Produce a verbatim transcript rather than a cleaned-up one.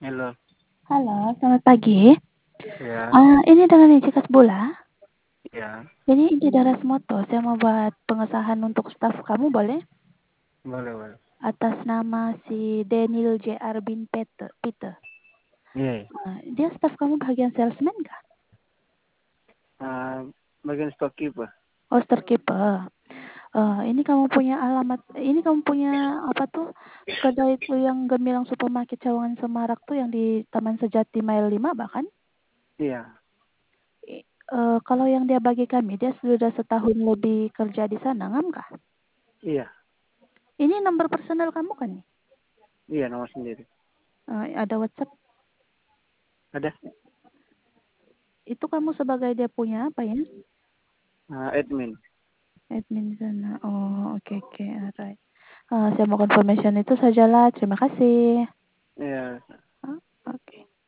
Halo. Halo, selamat pagi. Ya, Uh, ini dengan Iji Kasbula. ya, Ini Iji Darasmoto. Saya mau buat pengesahan untuk staf kamu, boleh? boleh, boleh. Atas nama si Daniel J. R. Bin Peter. Peter. Iya, iya. Uh, dia staf kamu bagian salesman kah? Ah, bagian storekeeper. Oh, storekeeper. Uh, ini kamu punya alamat, ini kamu punya apa tuh? Kedai itu yang Gemilang Supermarket Cawangan Semarak tuh yang di Taman Sejati Mile lima bahkan? Iya, I- uh, kalau yang dia bagi kami, dia sudah setahun lebih kerja di sana, ngam kah? iya, Ini nomor personal kamu kan nih? iya, nama sendiri. Uh, ada WhatsApp. Ada Itu kamu sebagai dia punya apa ya? ah, admin. Admin di sana. Oh, oke okay, oke, okay, alright. Uh, saya mau confirmation itu sajalah. Terima kasih. Ya,